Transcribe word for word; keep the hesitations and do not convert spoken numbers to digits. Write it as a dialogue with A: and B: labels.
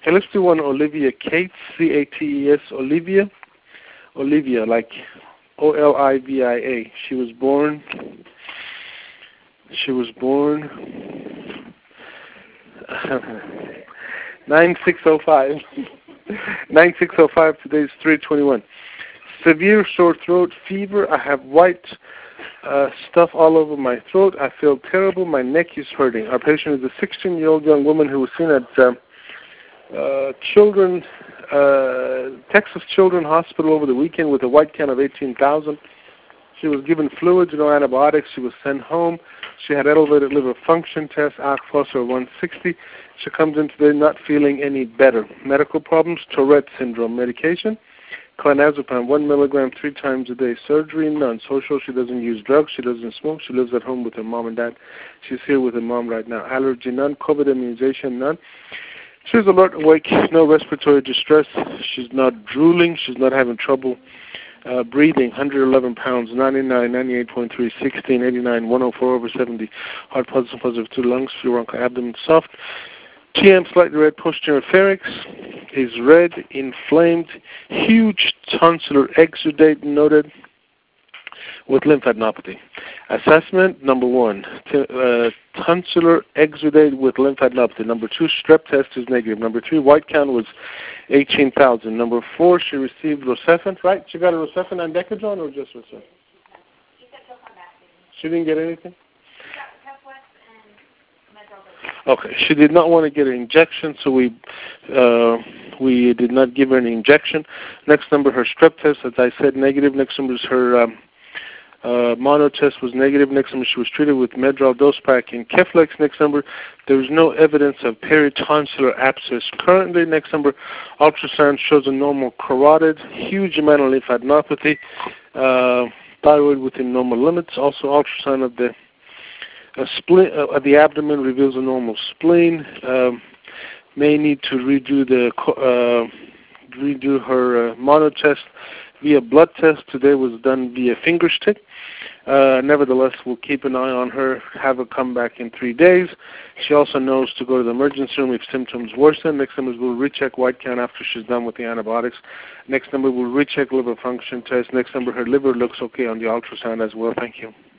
A: Okay, let's do one Olivia Cates, C A T E S, Olivia. Olivia, like O L I V I A. She was born, she was born, nine six oh five. nine six oh five, today's three twenty-one. Severe sore throat, fever. I have white uh, stuff all over my throat. I feel terrible. My neck is hurting. Our patient is a sixteen-year-old young woman who was seen at uh, uh, Children, uh, Texas Children Hospital over the weekend with a white count of eighteen thousand. She was given fluids, no antibiotics. She was sent home. She had elevated liver function test, alk phos one sixty. She comes in today not feeling any better. Medical problems, Tourette syndrome. Medication, clonazepam, one milligram three times a day. Surgery, none. Social, she doesn't use drugs. She doesn't smoke. She lives at home with her mom and dad. She's here with her mom right now. Allergy, none. COVID immunization, none. She's alert, awake, no respiratory distress. She's not drooling. She's not having trouble uh, breathing. one hundred eleven pounds, ninety-nine, ninety-eight point three, sixteen, eighty-nine, one oh four over seventy. Heart positive, positive two lungs, few bronchi, abdomen soft. T M slightly red, posterior pharynx is red, inflamed, huge tonsillar exudate noted with lymphadenopathy. Assessment, number one, t- uh, tonsillar exudate with lymphadenopathy. Number two, strep test is negative. Number three, white count was eighteen thousand. Number four, she received Rocephin, right? She got a Rocephin and Decadron or just Rocephin? She didn't get anything? Okay, she did not want to get an injection, so we uh, we did not give her an injection. Next number, her strep test, as I said, negative. Next number is her um, uh, mono test was negative. Next number, she was treated with Medrol, Dospac, and Keflex. Next number, there was no evidence of peritonsillar abscess. Currently, next number, ultrasound shows a normal carotid, huge amount of lymphadenopathy, uh, thyroid within normal limits. Also, ultrasound of the A spleen uh, of the abdomen reveals a normal spleen. Um, may need to redo the uh, redo her uh, mono test via blood test. Today was done via finger stick. Uh, nevertheless, we'll keep an eye on her. Have her come back in three days. She also knows to go to the emergency room if symptoms worsen. Next number we'll recheck white count after she's done with the antibiotics. Next number we'll recheck liver function test. Next number her liver looks okay on the ultrasound as well. Thank you.